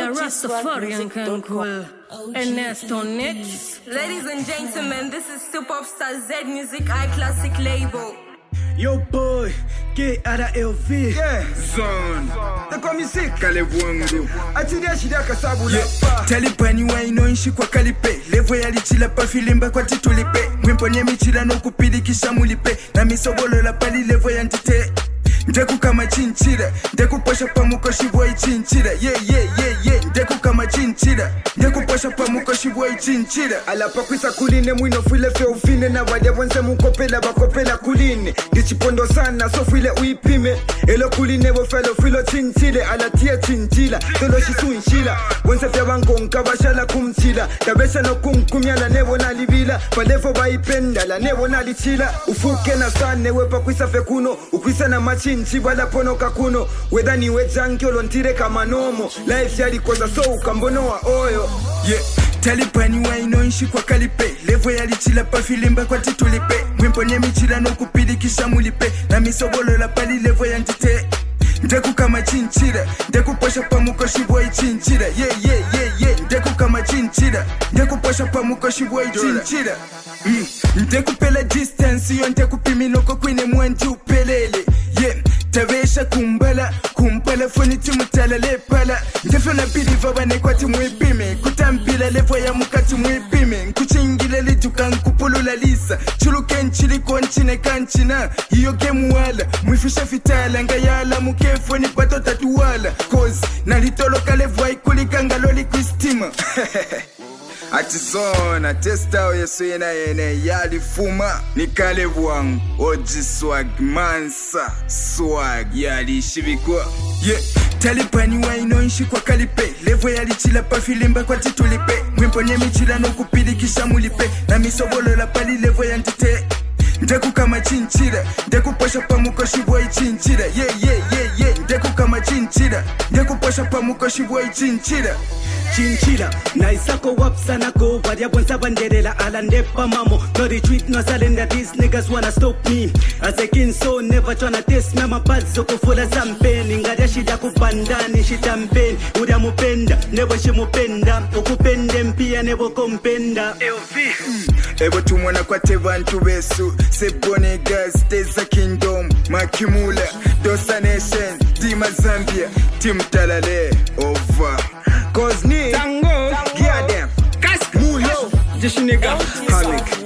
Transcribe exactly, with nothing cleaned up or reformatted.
a Rastafarian can call Ernesto Nix. Ladies and gentlemen, this is Superstar Z Music I Classic label. Yo boy, K R L V. Yeah, Zone. The music Kalebwangu. Atidia shida kasabu yeah. lapa. Talipani wa inoishi kwa kalipe. Levo ya lichila pa filimba kwa titulipe. Mwimponye michila no kupili kisha mulipe. Na misobolo la pali levo ya ntite. Ndeku kama chinchira, ndeku posha pamuko shibwa chinchira. Yeah yeah yeah yeah, ndeku kama chinchira, ndeku posha pamuko shibwa chinchira. Ala pakwisa kuline mwino file fe ufine na wade wense mukopela bakopela kuline. Dichipondo sana so file uipime. Elo kuline wo felo filo chinchile ala tia chinchila. Tolo shisu inshila, wense fe wangonka bashala kumchila. Tabesha no kumkumyala nevo na libila. Palefo baipenda la nevo na lichila. Ufuke na sane we pakwisa fe kuno, ukwisa na machi Nchibala pono kakuno whether ni wejanki olontire kama nomo life yali koza so ukambono wa oyo yeah. Talipani wa inoishi kwa kalipe. Levo ya lichila pa filimba kwa titulipe. Mwimponye michila no kupili kisha mulipe. Na misobolo la pali levo ya ntite. Ndeku kama chinchira, ndeku posha pamuko shibwa chinchira. Yeah yeah yeah yeah, ndeku kama chinchira, ndeku posha pamuko shibwa chinchira. Mm. Ndeku pela distance yo ndeku piminoko kwine mwanji upelele. Yeah, tabesha kumbala, kumbala foni timutala lepala. Ndefu na biliva wane kwa timuipime. Kutambila levo ya mukati muipime. Nkuchingile lijuka nkupulula lisa. Chuluke nchili konchine kanchina. Hiyo game wala, mwifisha fitala. Ngayala mukefu ni pato tatuwala. Cause, nalitoloka levo haikulika ngaloli kuistima. Atizona, testa oyeso yena yene yali fuma. Nikale wangu, oji swag mansa. Swag, yali shibikwa. Yeah, talipani wa inoishi kwa kalipe. Levo yali chila pa filimba kwa titulipe. Mwimponye michila no kupili kisha mulipe. Na misobolo la pali levo ya ntite. Ndeku kama chinchira, ndeku posha pamuko shibwa chinchira. Yeah yeah yeah yeah, ndeku kama chinchira, ndeku posha pamuko shibwa chinchira. Chinchira, na isako wapsa na go. Varia bonsa banderela ala nepa mamo. No retreat, no surrender, these niggas wanna stop me. As a king so never tryna test me. My pads zoko full champagne. Ngaria shida kupandani, shida mpeni. Uria mupenda, nebo shimupenda. Ukupende mpia nebo kompenda. L V Ebo tumwana kwa tevantu besu. Sebone guys, teza kingdom. Makimula, Dosa Nation, Dima Zambia, Team Talale, over. Cause ni Tango, Gia them Kask, Mulo Jeshiniga, Hamik